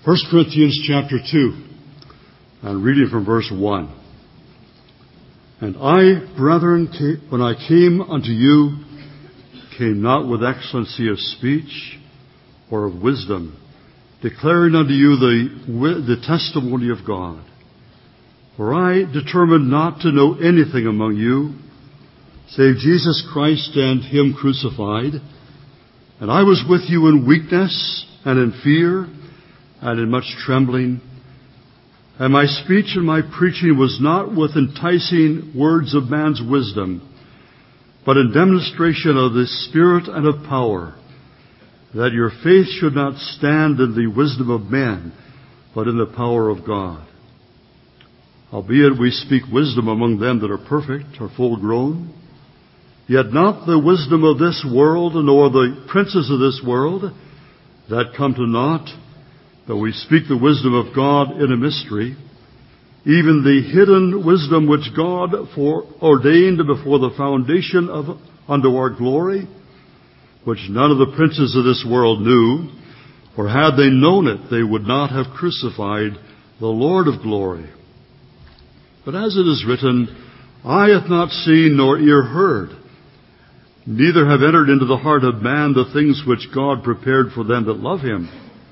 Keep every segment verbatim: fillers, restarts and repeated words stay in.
First Corinthians chapter two, and reading from verse one. And I, brethren, when I came unto you, came not with excellency of speech or of wisdom, declaring unto you the, the testimony of God. For I determined not to know anything among you, save Jesus Christ and Him crucified. And I was with you in weakness and in fear and in much trembling. And my speech and my preaching was not with enticing words of man's wisdom, but in demonstration of the Spirit and of power, that your faith should not stand in the wisdom of men, but in the power of God. Howbeit we speak wisdom among them that are perfect, or full grown, yet not the wisdom of this world, nor the princes of this world, that come to naught, but we speak the wisdom of God in a mystery, even the hidden wisdom which God foreordained before the foundation of unto our glory, which none of the princes of this world knew, for had they known it, they would not have crucified the Lord of glory. But as it is written, eye hath not seen nor ear heard, neither have entered into the heart of man the things which God prepared for them that love Him.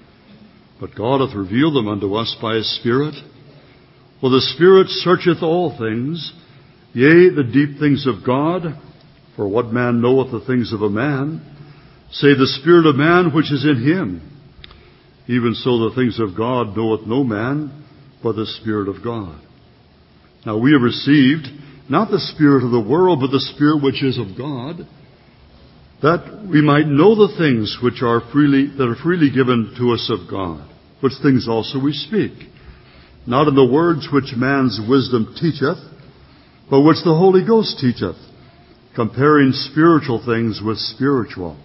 But God hath revealed them unto us by His Spirit. For the Spirit searcheth all things, yea, the deep things of God. For what man knoweth the things of a man, save the spirit of man which is in him? Even so the things of God knoweth no man, but the Spirit of God. Now we have received not the spirit of the world, but the Spirit which is of God, that we might know the things which are freely, that are freely given to us of God, which things also we speak, not in the words which man's wisdom teacheth, but which the Holy Ghost teacheth, comparing spiritual things with spiritual.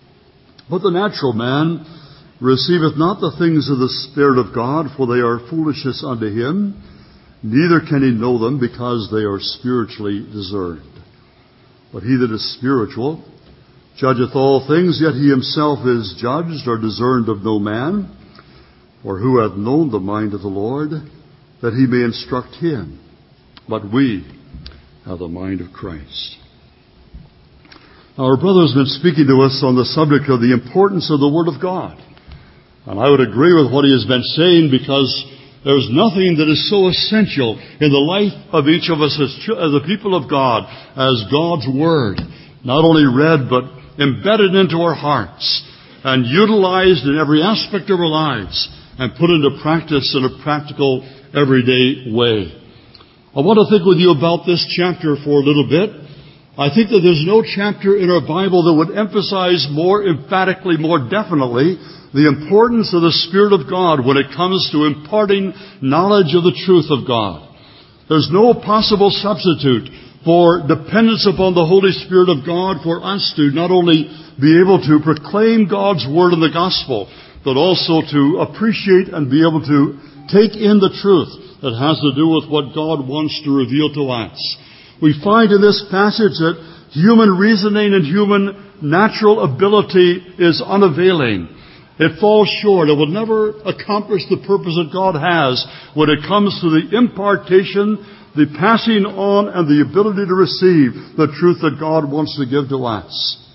But the natural man receiveth not the things of the Spirit of God, for they are foolishness unto him, neither can he know them, because they are spiritually discerned. But he that is spiritual judgeth all things, yet he himself is judged or discerned of no man. For who hath known the mind of the Lord, that he may instruct him? But we have the mind of Christ. Now, our brother has been speaking to us on the subject of the importance of the Word of God. And I would agree with what he has been saying, because there's nothing that is so essential in the life of each of us as, as the people of God as God's Word. Not only read, but embedded into our hearts and utilized in every aspect of our lives and put into practice in a practical, everyday way. I want to think with you about this chapter for a little bit. I think that there's no chapter in our Bible that would emphasize more emphatically, more definitely, the importance of the Spirit of God when it comes to imparting knowledge of the truth of God. There's no possible substitute for dependence upon the Holy Spirit of God for us to not only be able to proclaim God's Word in the Gospel, but also to appreciate and be able to take in the truth that has to do with what God wants to reveal to us. We find in this passage that human reasoning and human natural ability is unavailing. It falls short. It will never accomplish the purpose that God has when it comes to the impartation, the passing on, and the ability to receive the truth that God wants to give to us.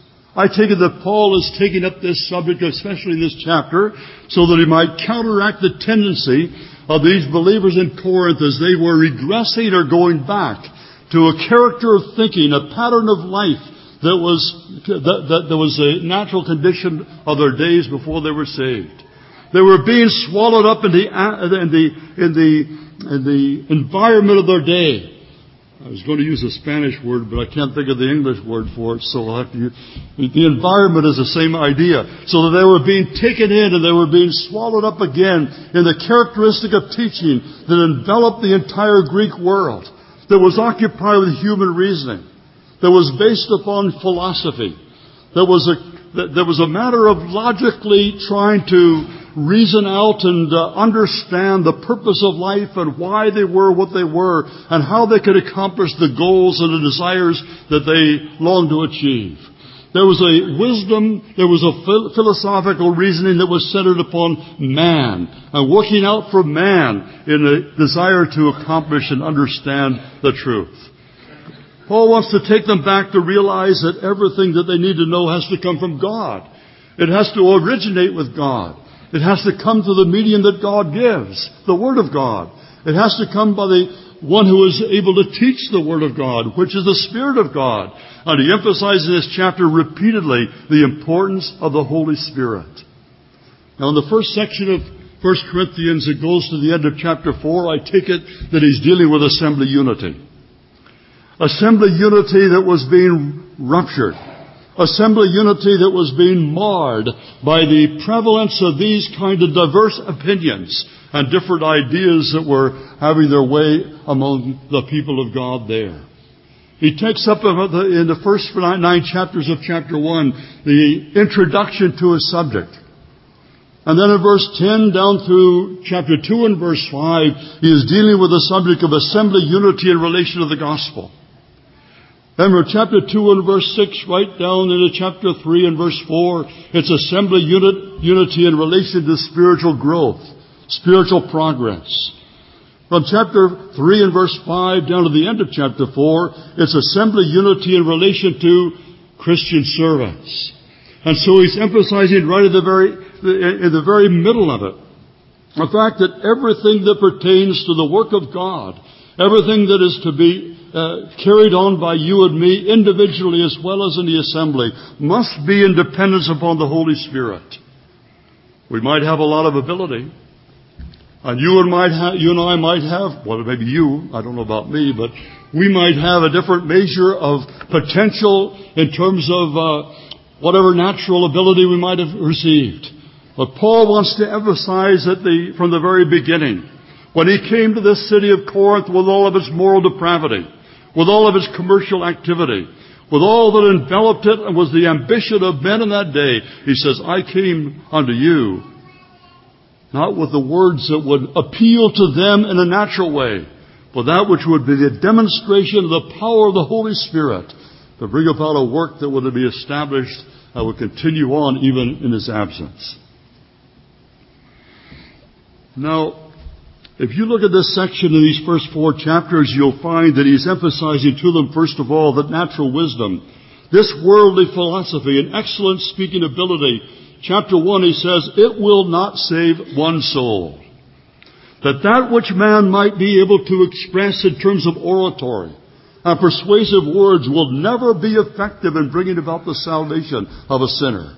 I take it that Paul is taking up this subject, especially in this chapter, so that he might counteract the tendency of these believers in Corinth as they were regressing or going back to a character of thinking, a pattern of life that was that, that, that was a natural condition of their days before they were saved. They were being swallowed up in the in the in the in the environment of their day. I was going to use a Spanish word, but I can't think of the English word for it, so I'll have to use... The environment is the same idea. So that they were being taken in and they were being swallowed up again in the characteristic of teaching that enveloped the entire Greek world, that was occupied with human reasoning, that was based upon philosophy, that was a, that, that was a matter of logically trying to reason out and uh, understand the purpose of life and why they were what they were and how they could accomplish the goals and the desires that they longed to achieve. There was a wisdom, there was a philosophical reasoning that was centered upon man and working out for man in a desire to accomplish and understand the truth. Paul wants to take them back to realize that everything that they need to know has to come from God. It has to originate with God. It has to come through the medium that God gives, the Word of God. It has to come by the one who is able to teach the Word of God, which is the Spirit of God. And he emphasizes in this chapter repeatedly the importance of the Holy Spirit. Now in the first section of First Corinthians, it goes to the end of chapter four. I take it that he's dealing with assembly unity. Assembly unity that was being ruptured. Assembly unity that was being marred by the prevalence of these kind of diverse opinions and different ideas that were having their way among the people of God there. He takes up in the first nine chapters of chapter one the introduction to his subject. And then in verse ten down through chapter two and verse five, he is dealing with the subject of assembly unity in relation to the gospel. Then from chapter two and verse six right down into chapter three and verse four, it's assembly unit, unity in relation to spiritual growth, spiritual progress. From chapter three and verse five down to the end of chapter four, it's assembly unity in relation to Christian service. And so he's emphasizing right at the very, in the very middle of it, the fact that everything that pertains to the work of God, everything that is to be uh, carried on by you and me individually as well as in the assembly must be in dependence upon the Holy Spirit. We might have a lot of ability. And you and, might ha- you and I might have, well, maybe you, I don't know about me, but we might have a different measure of potential in terms of uh, whatever natural ability we might have received. But Paul wants to emphasize that the, from the very beginning, when he came to this city of Corinth with all of its moral depravity, with all of its commercial activity, with all that enveloped it and was the ambition of men in that day, he says, I came unto you not with the words that would appeal to them in a natural way, but that which would be the demonstration of the power of the Holy Spirit to bring about a work that would be established and would continue on even in his absence. Now, if you look at this section in these first four chapters, you'll find that he's emphasizing to them, first of all, that natural wisdom, this worldly philosophy, and excellent speaking ability. Chapter one, he says, it will not save one soul. That that which man might be able to express in terms of oratory and persuasive words will never be effective in bringing about the salvation of a sinner.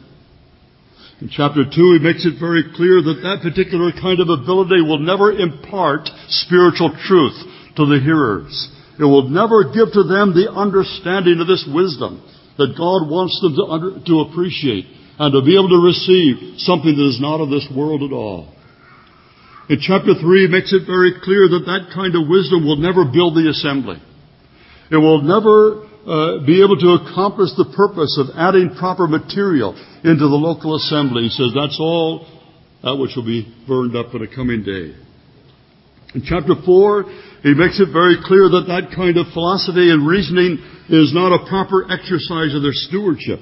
In chapter two, he makes it very clear that that particular kind of ability will never impart spiritual truth to the hearers. It will never give to them the understanding of this wisdom that God wants them to, under, to appreciate and to be able to receive something that is not of this world at all. In chapter three, he makes it very clear that that kind of wisdom will never build the assembly. It will never uh, be able to accomplish the purpose of adding proper material into the local assembly. He says that's all that which will be burned up in a coming day. In chapter four, he makes it very clear that that kind of philosophy and reasoning is not a proper exercise of their stewardship.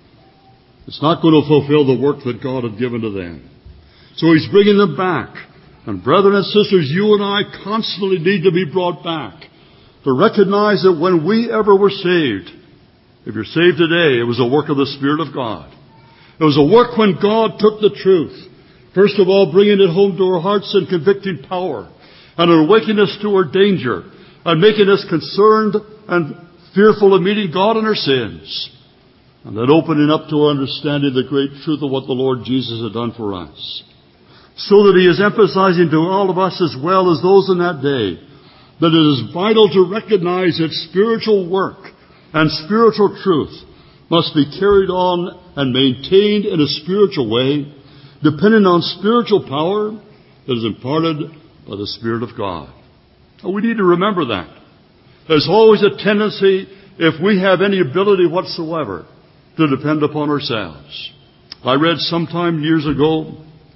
It's not going to fulfill the work that God had given to them. So he's bringing them back. And brethren and sisters, you and I constantly need to be brought back to recognize that when we ever were saved, if you're saved today, it was a work of the Spirit of God. It was a work when God took the truth, first of all bringing it home to our hearts in convicting power, and awakening us to our danger, and making us concerned and fearful of meeting God in our sins. And then opening up to understanding the great truth of what the Lord Jesus had done for us. So that he is emphasizing to all of us as well as those in that day that it is vital to recognize that spiritual work and spiritual truth must be carried on and maintained in a spiritual way, depending on spiritual power that is imparted by the Spirit of God. And we need to remember that. There's always a tendency, if we have any ability whatsoever, to depend upon ourselves. I read sometime years ago,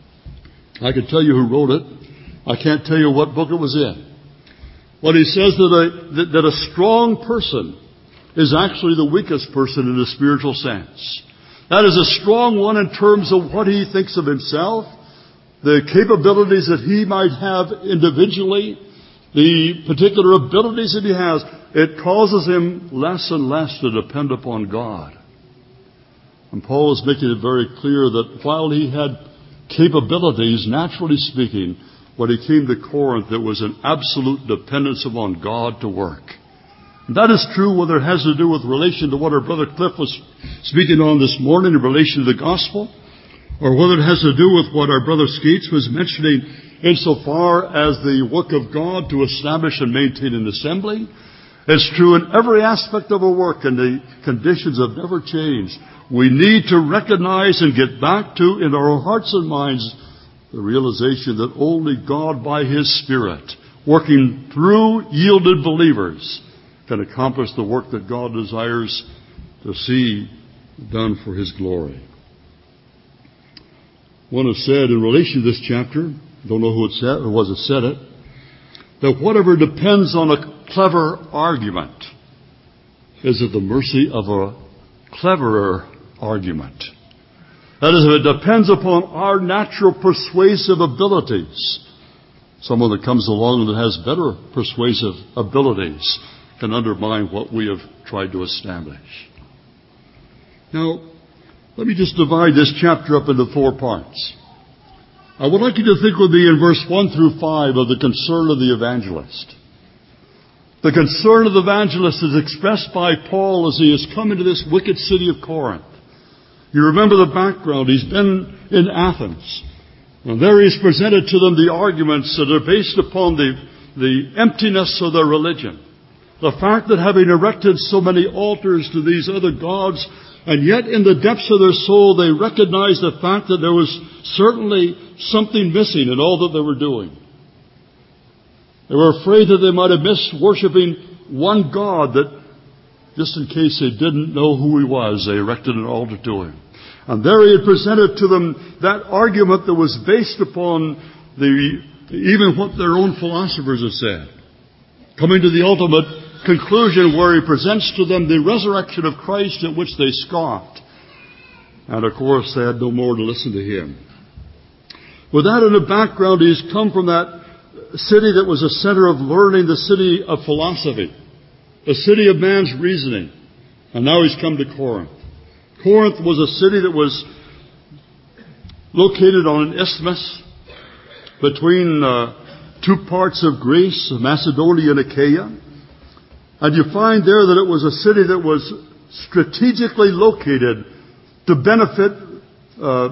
I can tell you who wrote it. I can't tell you what book it was in. But he says that a, that, that a strong person is actually the weakest person in a spiritual sense. That is a strong one in terms of what he thinks of himself, the capabilities that he might have individually, the particular abilities that he has. It causes him less and less to depend upon God. And Paul is making it very clear that while he had capabilities, naturally speaking, when he came to Corinth, there was an absolute dependence upon God to work. And that is true whether it has to do with relation to what our brother Cliff was speaking on this morning in relation to the gospel, or whether it has to do with what our brother Skeets was mentioning insofar as the work of God to establish and maintain an assembly. It's true in every aspect of our work, and the conditions have never changed. We need to recognize and get back to, in our hearts and minds, the realization that only God by His Spirit, working through yielded believers, can accomplish the work that God desires to see done for His glory. One has said in relation to this chapter, don't know who it said or was it said it, that whatever depends on a clever argument is at the mercy of a cleverer argument. That is, if it depends upon our natural persuasive abilities, someone that comes along that has better persuasive abilities can undermine what we have tried to establish. Now, let me just divide this chapter up into four parts. I would like you to think with me in verse one through five of the concern of the evangelist. The concern of the evangelist is expressed by Paul as he has come into this wicked city of Corinth. You remember the background. He's been in Athens. And there he's presented to them the arguments that are based upon the, the emptiness of their religion. The fact that having erected so many altars to these other gods, and yet in the depths of their soul they recognized the fact that there was certainly something missing in all that they were doing. They were afraid that they might have missed worshiping one God that, just in case they didn't know who He was, they erected an altar to Him. And there he had presented to them that argument that was based upon the even what their own philosophers had said, coming to the ultimate conclusion where he presents to them the resurrection of Christ, at which they scoffed. And of course they had no more to listen to him. With that in the background, he's come from that city that was a center of learning, the city of philosophy, the city of man's reasoning. And now he's come to Corinth. Corinth was a city that was located on an isthmus between uh, two parts of Greece, Macedonia and Achaia. And you find there that it was a city that was strategically located to benefit, uh,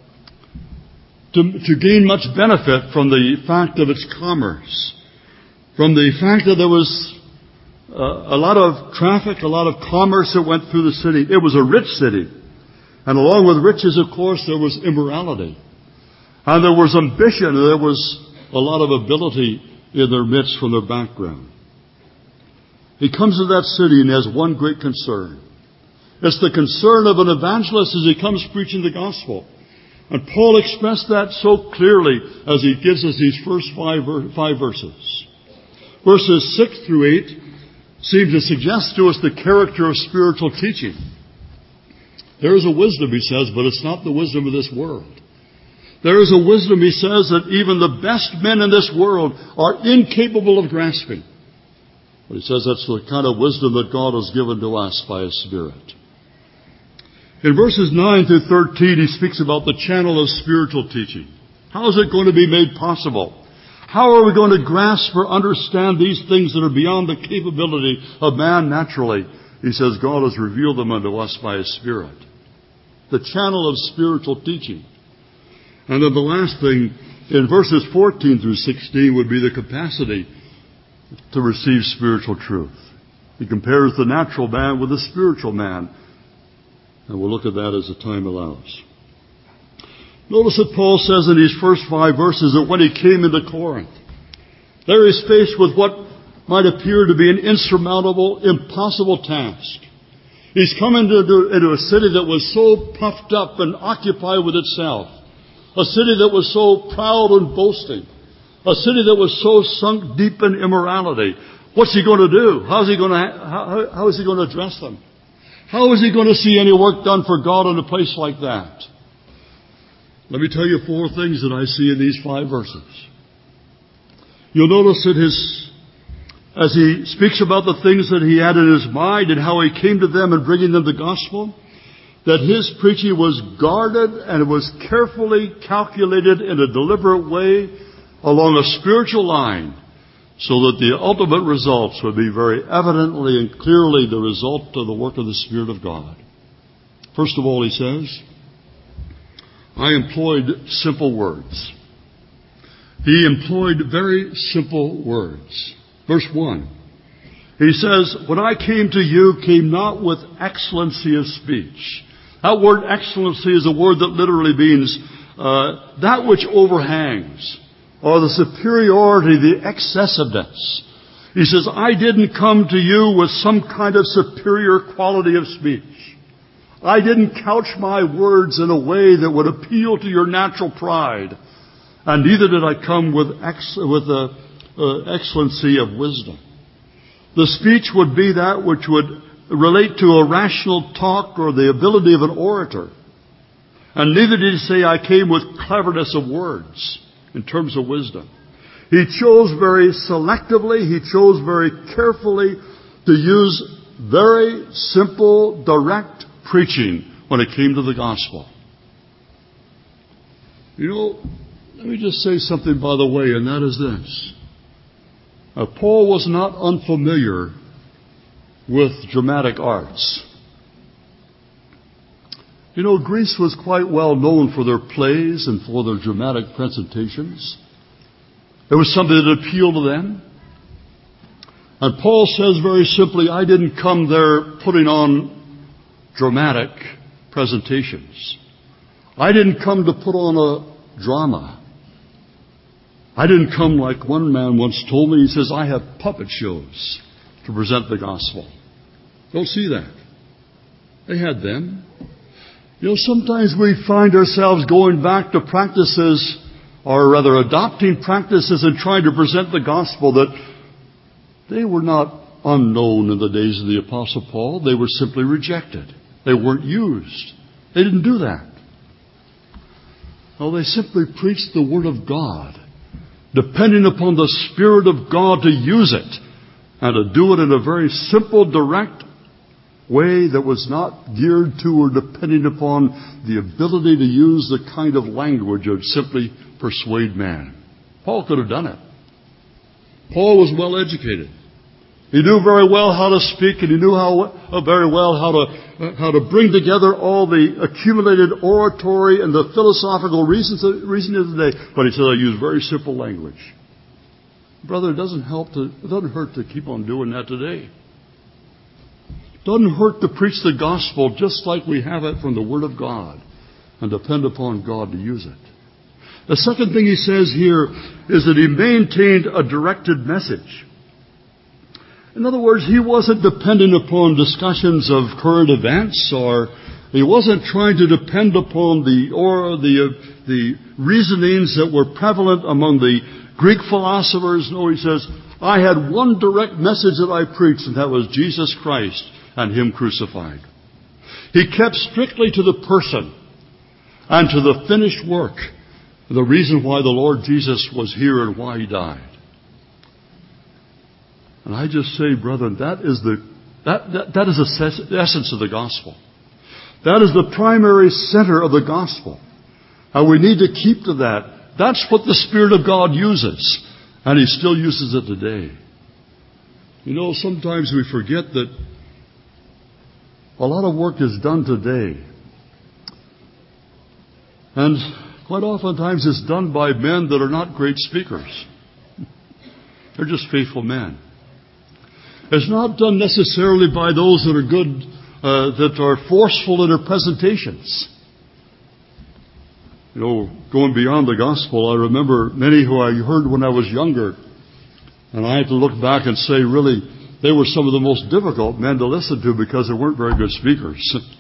to, to gain much benefit from the fact of its commerce, from the fact that there was Uh, a lot of traffic, a lot of commerce that went through the city. It was a rich city. And along with riches, of course, there was immorality. And there was ambition. And there was a lot of ability in their midst from their background. He comes to that city and has one great concern. It's the concern of an evangelist as he comes preaching the gospel. And Paul expressed that so clearly as he gives us these first five, five verses. Verses six through eight seem to suggest to us the character of spiritual teaching. There is a wisdom, he says, but it's not the wisdom of this world. There is a wisdom, he says, that even the best men in this world are incapable of grasping. But he says that's the kind of wisdom that God has given to us by His Spirit. In verses nine through thirteen, he speaks about the channel of spiritual teaching. How is it going to be made possible? How are we going to grasp or understand these things that are beyond the capability of man naturally? He says God has revealed them unto us by His Spirit. The channel of spiritual teaching. And then the last thing, in verses fourteen through sixteen, would be the capacity to receive spiritual truth. He compares the natural man with the spiritual man. And we'll look at that as the time allows. Notice that Paul says in these first five verses that when he came into Corinth, there he's faced with what might appear to be an insurmountable, impossible task. He's come into, into a city that was so puffed up and occupied with itself, a city that was so proud and boasting, a city that was so sunk deep in immorality. What's he going to do? How's he going to, how, how is he going to address them? How is he going to see any work done for God in a place like that? Let me tell you four things that I see in these five verses. You'll notice that his, as he speaks about the things that he had in his mind and how he came to them and bringing them the gospel, that his preaching was guarded and it was carefully calculated in a deliberate way along a spiritual line, so that the ultimate results would be very evidently and clearly the result of the work of the Spirit of God. First of all, he says, I employed simple words. He employed very simple words. Verse one, he says, when I came to you, came not with excellency of speech. That word excellency is a word that literally means uh, that which overhangs, or the superiority, the excessiveness. He says, I didn't come to you with some kind of superior quality of speech. I didn't couch my words in a way that would appeal to your natural pride. And neither did I come with ex- with a uh, excellency of wisdom. The speech would be that which would relate to a rational talk or the ability of an orator. And neither did he say I came with cleverness of words in terms of wisdom. He chose very selectively, he chose very carefully to use very simple, direct preaching when it came to the gospel. You know, let me just say something by the way, and that is this. Now, Paul was not unfamiliar with dramatic arts. You know, Greece was quite well known for their plays and for their dramatic presentations. It was something that appealed to them. And Paul says very simply, I didn't come there putting on dramatic presentations. I didn't come to put on a drama. I didn't come like one man once told me. He says, I have puppet shows to present the gospel. Don't see that. They had them. You know, sometimes we find ourselves going back to practices, or rather adopting practices and trying to present the gospel that they were not unknown in the days of the Apostle Paul. They were simply rejected. They weren't used. They didn't do that. No, they simply preached the Word of God, depending upon the Spirit of God to use it, and to do it in a very simple, direct way that was not geared to or depending upon the ability to use the kind of language that would simply persuade man. Paul could have done it. Paul was well educated. He knew very well how to speak, and he knew how uh, very well how to uh, how to bring together all the accumulated oratory and the philosophical reasons reasoning of the day. But he said, I use very simple language. Brother, it doesn't help to it doesn't hurt to keep on doing that today. It doesn't hurt to preach the gospel just like we have it from the Word of God, and depend upon God to use it. The second thing he says here is that he maintained a directed message. In other words, he wasn't dependent upon discussions of current events, or he wasn't trying to depend upon the or the uh, the reasonings that were prevalent among the Greek philosophers. No, he says, I had one direct message that I preached, and that was Jesus Christ and Him crucified. He kept strictly to the person and to the finished work, the reason why the Lord Jesus was here and why He died. And I just say, brethren, that is the that, that, that is the essence of the gospel. That is the primary center of the gospel. And we need to keep to that. That's what the Spirit of God uses. And He still uses it today. You know, sometimes we forget that a lot of work is done today. And quite oftentimes it's done by men that are not great speakers. They're just faithful men. It's not done necessarily by those that are good, uh, that are forceful in their presentations. You know, going beyond the gospel, I remember many who I heard when I was younger, and I had to look back and say, really, they were some of the most difficult men to listen to because they weren't very good speakers.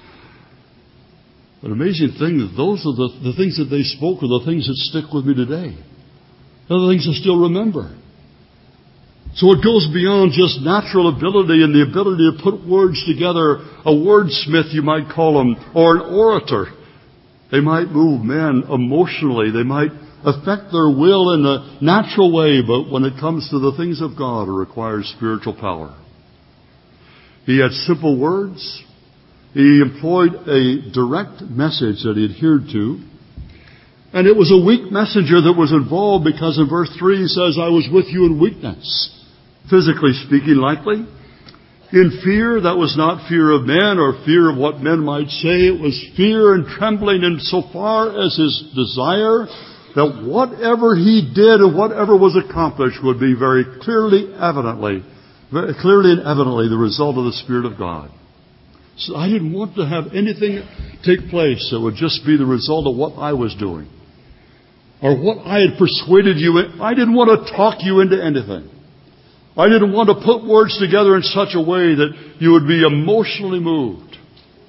But amazing thing is, those are the, the things that they spoke are the things that stick with me today. They're the things I still remember. So it goes beyond just natural ability and the ability to put words together, a wordsmith you might call him, or an orator. They might move men emotionally. They might affect their will in a natural way, but when it comes to the things of God, it requires spiritual power. He had simple words. He employed a direct message that he adhered to. And it was a weak messenger that was involved, because in verse three he says, I was with you in weakness. Physically speaking, likely. In fear, that was not fear of men or fear of what men might say. It was fear and trembling insofar as his desire that whatever he did and whatever was accomplished would be very clearly, evidently, very clearly and evidently the result of the Spirit of God. So I didn't want to have anything take place that would just be the result of what I was doing, or what I had persuaded you in. I didn't want to talk you into anything. I didn't want to put words together in such a way that you would be emotionally moved.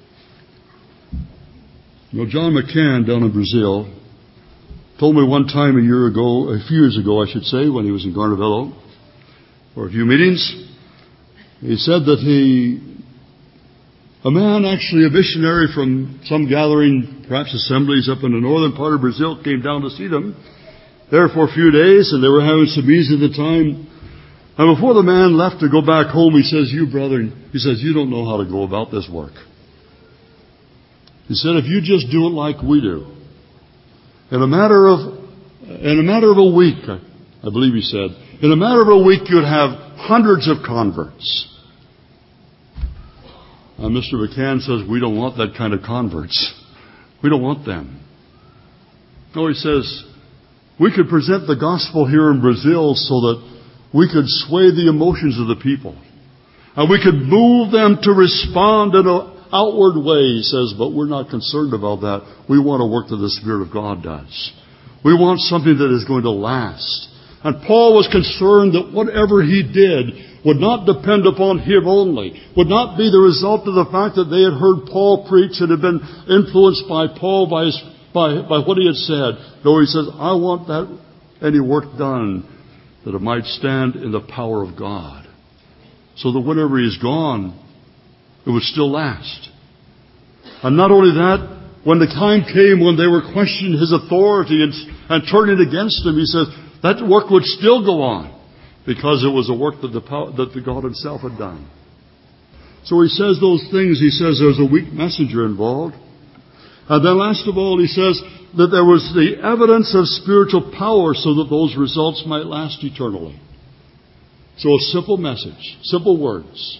You know, John McCann down in Brazil told me one time a year ago, a few years ago I should say, when he was in Garnavillo for a few meetings, he said that he, a man actually, a missionary from some gathering, perhaps assemblies up in the northern part of Brazil, came down to see them there for a few days, and they were having some ease at the time. And before the man left to go back home, he says, you brother, he says, you don't know how to go about this work. He said, if you just do it like we do, in a matter of, in a matter of a week, I, I believe he said, in a matter of a week you'd have hundreds of converts. And Mister McCann says, we don't want that kind of converts. We don't want them. No, he says, we could present the gospel here in Brazil so that we could sway the emotions of the people. And we could move them to respond in an outward way, he says, but we're not concerned about that. We want to work that the Spirit of God does. We want something that is going to last. And Paul was concerned that whatever he did would not depend upon him only, would not be the result of the fact that they had heard Paul preach and had been influenced by Paul, by, his, by, by what he had said. No, he says, I want that any work done that it might stand in the power of God, so that whenever he's gone, it would still last. And not only that, when the time came when they were questioning his authority and, and turning against him, he says that work would still go on, because it was a work that the, power, that the God himself had done. So he says those things. He says there's a weak messenger involved. And then last of all, he says that there was the evidence of spiritual power so that those results might last eternally. So a simple message, simple words.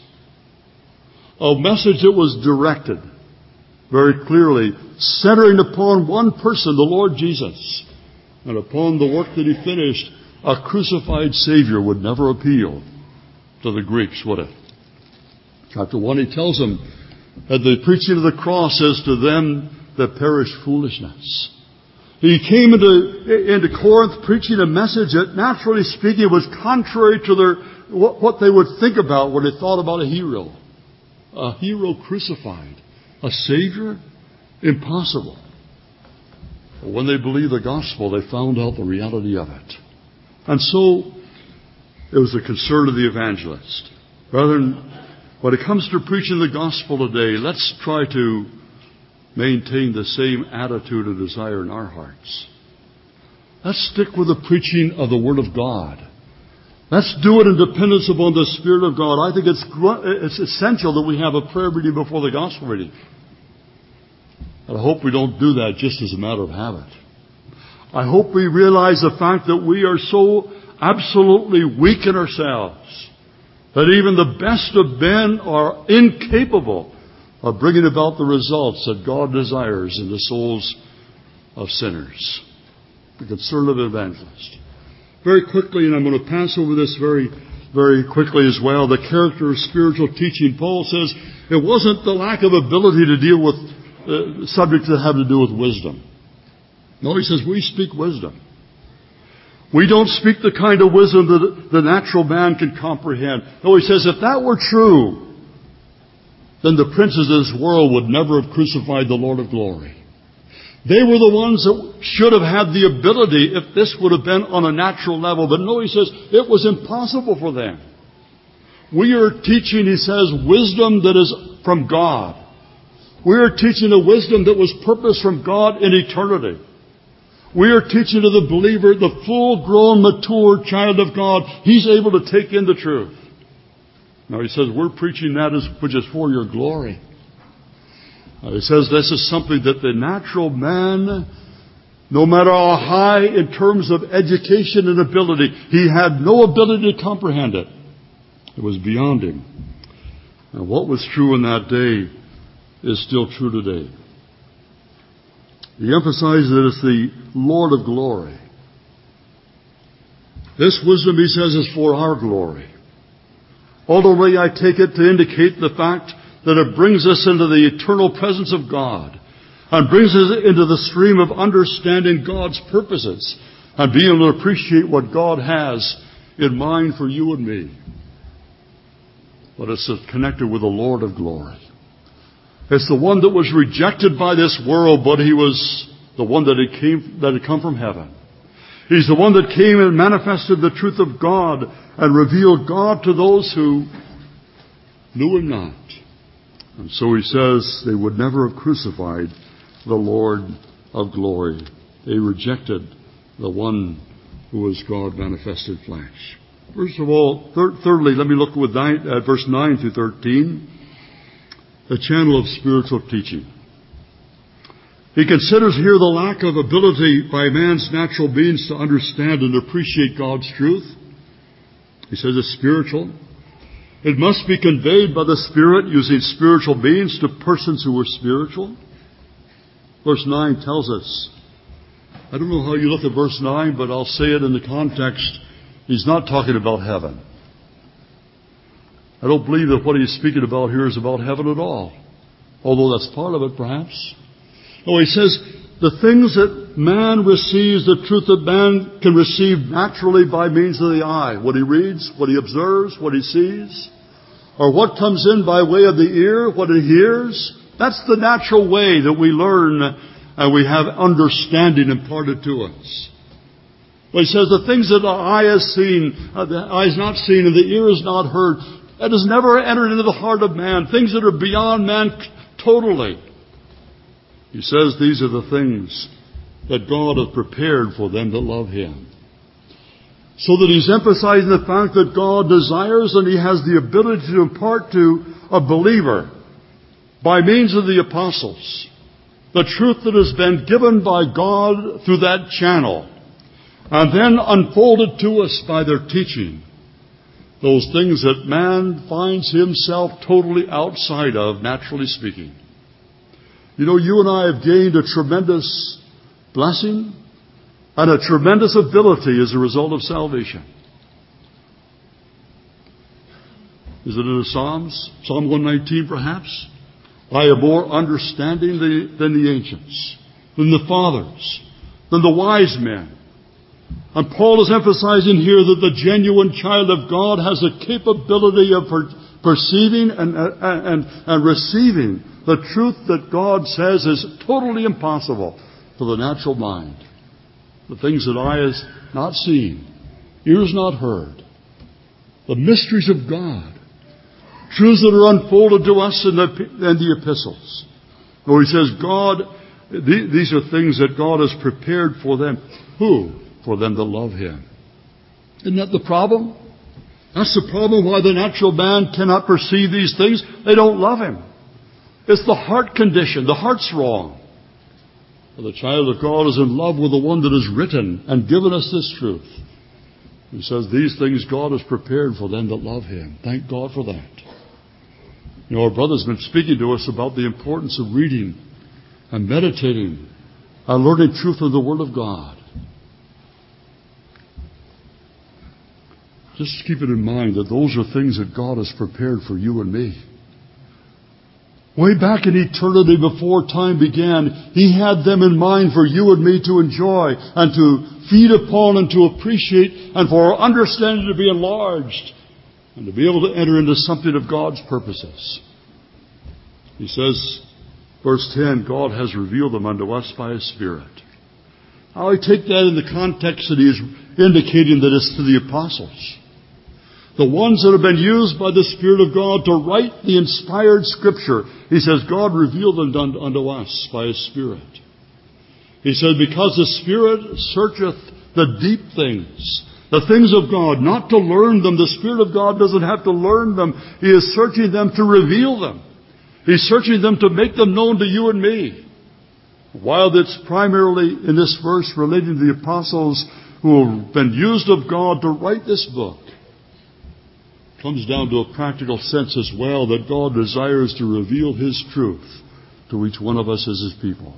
A message that was directed very clearly, centering upon one person, the Lord Jesus, and upon the work that he finished. A crucified Savior would never appeal to the Greeks, would it? Chapter one, he tells them that the preaching of the cross is to them that perish foolishness. He came into, into Corinth preaching a message that, naturally speaking, was contrary to their, what, what they would think about when they thought about a hero. A hero crucified. A Savior? Impossible. But when they believed the gospel, they found out the reality of it. And so, it was the concern of the evangelist. Brethren, when it comes to preaching the gospel today, let's try to maintain the same attitude and desire in our hearts. Let's stick with the preaching of the Word of God. Let's do it in dependence upon the Spirit of God. I think it's, it's essential that we have a prayer reading before the gospel reading. And I hope we don't do that just as a matter of habit. I hope we realize the fact that we are so absolutely weak in ourselves that even the best of men are incapable of bringing about the results that God desires in the souls of sinners. The concern of an evangelist. Very quickly, and I'm going to pass over this very, very quickly as well, the character of spiritual teaching. Paul says it wasn't the lack of ability to deal with uh, subjects that have to do with wisdom. No, he says we speak wisdom. We don't speak the kind of wisdom that the natural man can comprehend. No, he says if that were true, then the princes of this world would never have crucified the Lord of glory. They were the ones that should have had the ability if this would have been on a natural level. But no, he says, it was impossible for them. We are teaching, he says, wisdom that is from God. We are teaching a wisdom that was purposed from God in eternity. We are teaching to the believer, the full-grown, mature child of God. He's able to take in the truth. Now he says, we're preaching that as, which is for your glory. Now he says this is something that the natural man, no matter how high in terms of education and ability, he had no ability to comprehend it. It was beyond him. And what was true in that day is still true today. He emphasizes that it's the Lord of glory. This wisdom, he says, is for our glory. Ultimately, I take it to indicate the fact that it brings us into the eternal presence of God and brings us into the stream of understanding God's purposes and being able to appreciate what God has in mind for you and me. But it's connected with the Lord of glory. It's the one that was rejected by this world, but he was the one that had, came, that had come from heaven. He's the one that came and manifested the truth of God and revealed God to those who knew him not. And so he says they would never have crucified the Lord of glory. They rejected the one who was God manifested flesh. First of all, thir- thirdly, let me look with nine, uh, verse nine through thirteen. The channel of spiritual teaching. He considers here the lack of ability by man's natural beings to understand and appreciate God's truth. He says it's spiritual. It must be conveyed by the Spirit using spiritual beings to persons who are spiritual. Verse nine tells us. I don't know how you look at verse nine, but I'll say it in the context. He's not talking about heaven. I don't believe that what he's speaking about here is about heaven at all. Although that's part of it, perhaps. No, he says the things that man receives, the truth that man can receive naturally by means of the eye. What he reads, what he observes, what he sees. Or what comes in by way of the ear, what he hears. That's the natural way that we learn and we have understanding imparted to us. But he says the things that the eye has seen, uh, the eye has not seen and the ear has not heard, that has never entered into the heart of man. Things that are beyond man totally. He says these are the things that God has prepared for them that love him. So that he's emphasizing the fact that God desires and he has the ability to impart to a believer by means of the apostles the truth that has been given by God through that channel and then unfolded to us by their teaching. Those things that man finds himself totally outside of, naturally speaking. You know, you and I have gained a tremendous blessing and a tremendous ability as a result of salvation. Is it in the Psalms? Psalm one nineteen, perhaps? I have more understanding than the ancients, than the fathers, than the wise men. And Paul is emphasizing here that the genuine child of God has a capability of per- perceiving and, and, and receiving the truth that God says is totally impossible to the natural mind. The things that eye has not seen, ears not heard. The mysteries of God. Truths that are unfolded to us in the, in the epistles. Where he says, God, th- these are things that God has prepared for them. Who? For them that love him. Isn't that the problem? That's the problem why the natural man cannot perceive these things. They don't love him. It's the heart condition. The heart's wrong. But the child of God is in love with the one that has written and given us this truth. He says these things God has prepared for them that love him. Thank God for that. You know, our brother's been speaking to us about the importance of reading and meditating and learning truth of the Word of God. Just keep it in mind that those are things that God has prepared for you and me. Way back in eternity before time began, he had them in mind for you and me to enjoy and to feed upon and to appreciate and for our understanding to be enlarged and to be able to enter into something of God's purposes. He says, Verse ten, God has revealed them unto us by His Spirit. Now I take that in the context that He is indicating that it's to the apostles. The ones that have been used by the Spirit of God to write the inspired Scripture. He says, God revealed them unto us by His Spirit. He said, because the Spirit searcheth the deep things, the things of God, not to learn them. The Spirit of God doesn't have to learn them. He is searching them to reveal them. He's searching them to make them known to you and me. While it's primarily in this verse relating to the apostles who have been used of God to write this book, comes down to a practical sense as well, that God desires to reveal His truth to each one of us as His people.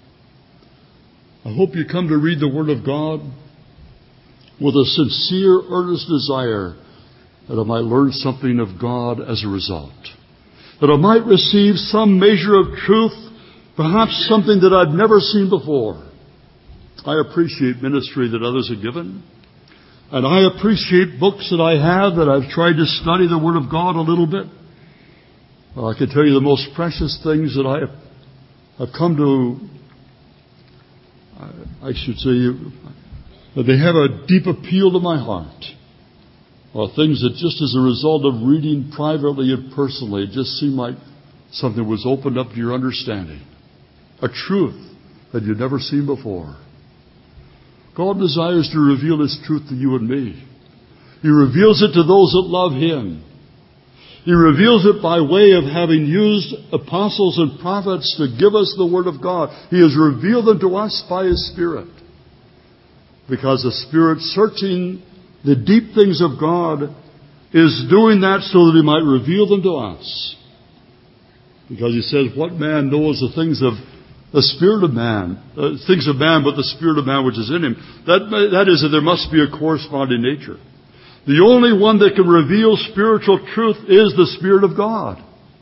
I hope you come to read the Word of God with a sincere, earnest desire that I might learn something of God as a result. That I might receive some measure of truth, perhaps something that I've never seen before. I appreciate ministry that others have given. And I appreciate books that I have that I've tried to study the Word of God a little bit. Well, I can tell you the most precious things that I have, have come to, I, I should say, that they have a deep appeal to my heart, are things that just as a result of reading privately and personally, it just seemed like something was opened up to your understanding. A truth that you'd never seen before. God desires to reveal His truth to you and me. He reveals it to those that love Him. He reveals it by way of having used apostles and prophets to give us the Word of God. He has revealed them to us by His Spirit. Because the Spirit, searching the deep things of God, is doing that so that He might reveal them to us. Because He says, what man knows the things of the Spirit of man, uh, things of man, but the Spirit of man which is in him. That, that is that there must be a corresponding nature. The only one that can reveal spiritual truth is the Spirit of God.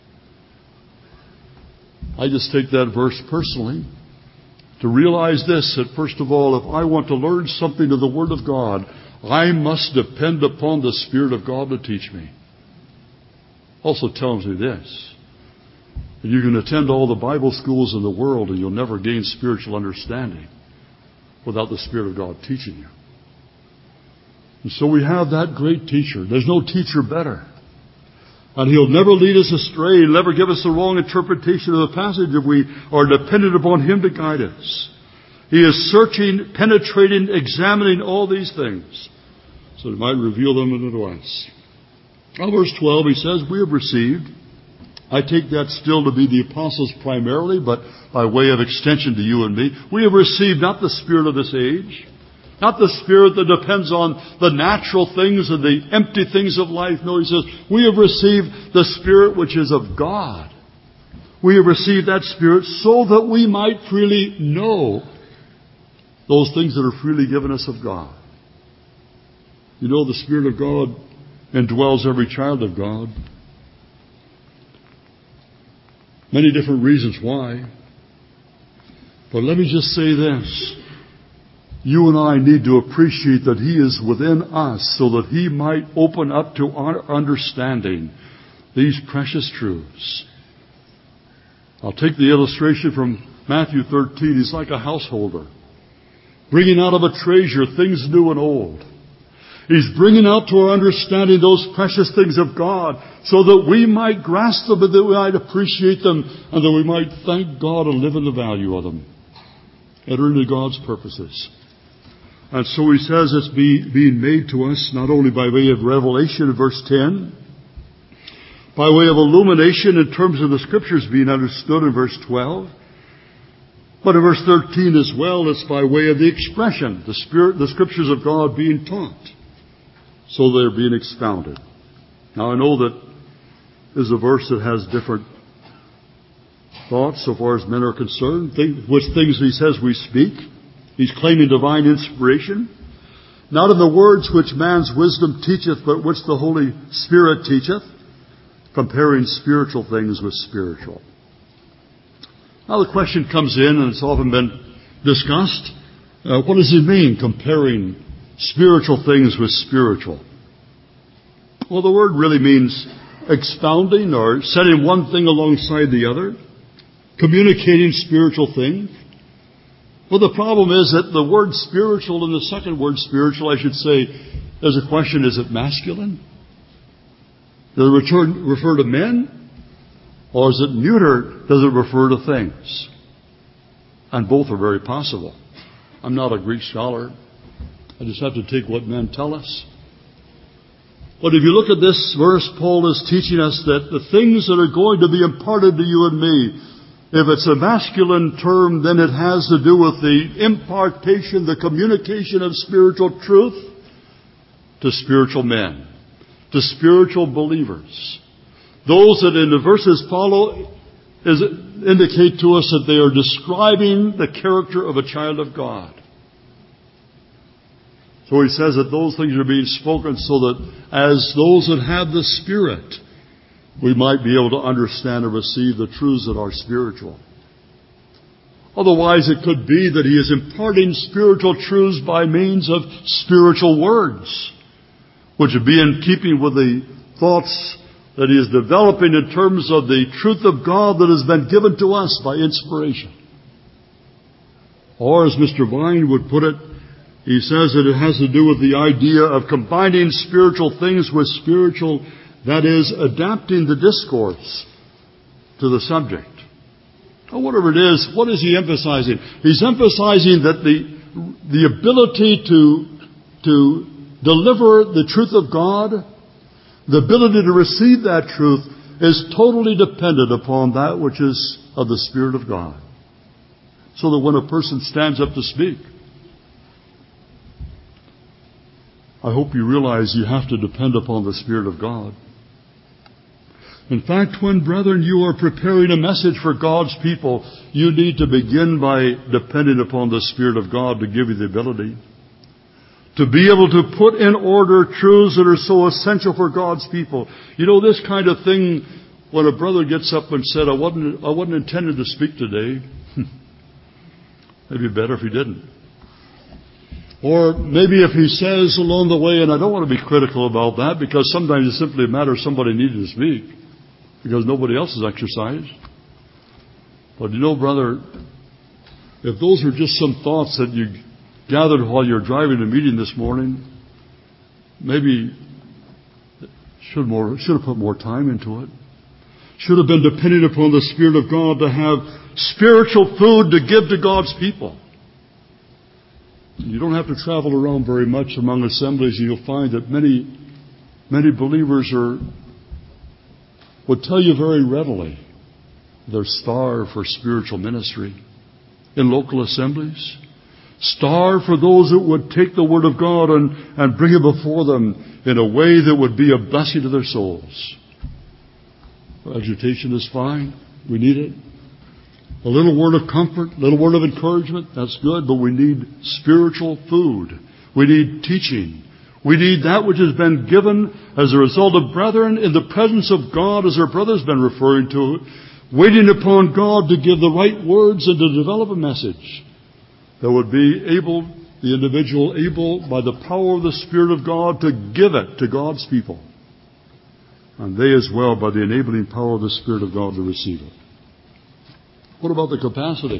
I just take that verse personally to realize this, that first of all, if I want to learn something of the Word of God, I must depend upon the Spirit of God to teach me. Also tells me this. You can attend all the Bible schools in the world and you'll never gain spiritual understanding without the Spirit of God teaching you. And so we have that great teacher. There's no teacher better. And He'll never lead us astray. He'll never give us the wrong interpretation of the passage if we are dependent upon Him to guide us. He is searching, penetrating, examining all these things so that He might reveal them unto us. Now, verse twelve, he says, we have received. I take that still to be the apostles primarily, but by way of extension to you and me. We have received not the spirit of this age, not the spirit that depends on the natural things and the empty things of life. No, he says, we have received the Spirit which is of God. We have received that Spirit so that we might freely know those things that are freely given us of God. You know, the Spirit of God indwells every child of God. Many different reasons why. But let me just say this. You and I need to appreciate that He is within us so that He might open up to our understanding these precious truths. I'll take the illustration from Matthew thirteen. He's like a householder, bringing out of a treasure things new and old. He's bringing out to our understanding those precious things of God so that we might grasp them and that we might appreciate them and that we might thank God and live in the value of them. Enter into God's purposes. And so he says it's be, being made to us not only by way of revelation in verse ten, by way of illumination in terms of the Scriptures being understood in verse twelve, but in verse thirteen as well, it's by way of the expression, the Spirit, the Scriptures of God being taught. So they're being expounded. Now I know that is a verse that has different thoughts so far as men are concerned. Think, which things he says we speak. He's claiming divine inspiration. Not in the words which man's wisdom teacheth, but which the Holy Spirit teacheth. Comparing spiritual things with spiritual. Now the question comes in, and it's often been discussed. Uh, what does he mean, comparing spiritual things with spiritual? Well, the word really means expounding or setting one thing alongside the other. communicating spiritual things. Well, the problem is that the word spiritual and the second word spiritual, I should say, there's a question, is it masculine? Does it return, refer to men? Or is it neuter? Does it refer to things? And both are very possible. I'm not a Greek scholar. I just have to take what men tell us. But if you look at this verse, Paul is teaching us that the things that are going to be imparted to you and me, if it's a masculine term, then it has to do with the impartation, the communication of spiritual truth to spiritual men, to spiritual believers. Those that in the verses follow is indicate to us that they are describing the character of a child of God. So he says that those things are being spoken so that as those that have the Spirit, we might be able to understand and receive the truths that are spiritual. Otherwise, it could be that he is imparting spiritual truths by means of spiritual words, which would be in keeping with the thoughts that he is developing in terms of the truth of God that has been given to us by inspiration. Or, as Mister Vine would put it, he says that it has to do with the idea of combining spiritual things with spiritual, that is, adapting the discourse to the subject. Or whatever it is, what is he emphasizing? He's emphasizing that the, the ability to, to deliver the truth of God, the ability to receive that truth, is totally dependent upon that which is of the Spirit of God. So that when a person stands up to speak, I hope you realize you have to depend upon the Spirit of God. In fact, when, brethren, you are preparing a message for God's people, you need to begin by depending upon the Spirit of God to give you the ability to be able to put in order truths that are so essential for God's people. You know, this kind of thing, when a brother gets up and said, I wasn't, I wasn't intended to speak today, maybe better if he didn't. Or maybe if he says along the way, and I don't want to be critical about that, because sometimes it's simply a matter of somebody needing to speak, because nobody else has exercised. But you know, brother, if those are just some thoughts that you gathered while you're driving a meeting this morning, maybe should more should have put more time into it. Should have been depending upon the Spirit of God to have spiritual food to give to God's people. You don't have to travel around very much among assemblies, and you'll find that many, many believers are would tell you very readily they're starved for spiritual ministry in local assemblies. Starved for those that would take the Word of God and, and bring it before them in a way that would be a blessing to their souls. Exhortation is fine. We need it. A little word of comfort, a little word of encouragement, that's good, but we need spiritual food. We need teaching. We need that which has been given as a result of brethren in the presence of God, as our brother's been referring to, waiting upon God to give the right words and to develop a message that would be able, the individual able, by the power of the Spirit of God, to give it to God's people. And they as well, by the enabling power of the Spirit of God, to receive it. What about the capacity?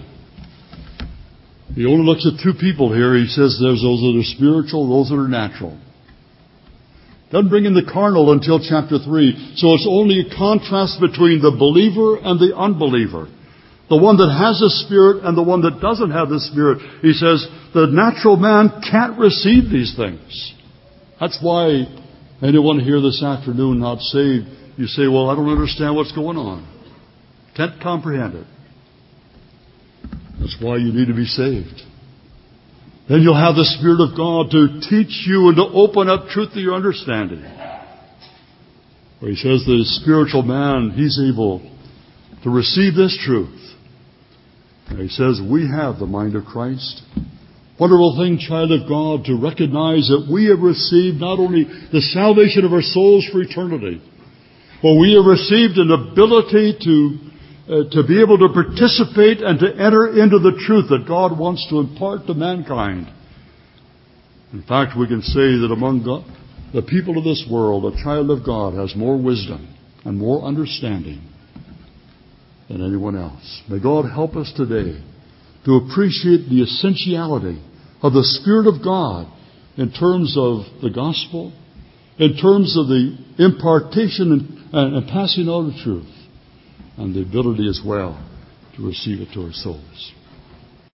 He only looks at two people here. He says there's those that are spiritual, those that are natural. Doesn't bring in the carnal until chapter three. So it's only a contrast between the believer and the unbeliever. The one that has the Spirit and the one that doesn't have the Spirit. He says the natural man can't receive these things. That's why anyone here this afternoon not saved, you say, well, I don't understand what's going on. Can't comprehend it. That's why you need to be saved. Then you'll have the Spirit of God to teach you and to open up truth to your understanding. Where he says the spiritual man, he's able to receive this truth. And he says we have the mind of Christ. Wonderful thing, child of God, to recognize that we have received not only the salvation of our souls for eternity, but we have received an ability to Uh, to be able to participate and to enter into the truth that God wants to impart to mankind. In fact, we can say that among God, the people of this world, a child of God has more wisdom and more understanding than anyone else. May God help us today to appreciate the essentiality of the Spirit of God in terms of the gospel, in terms of the impartation and, and, and passing on the truth, and the ability as well to receive it to our souls.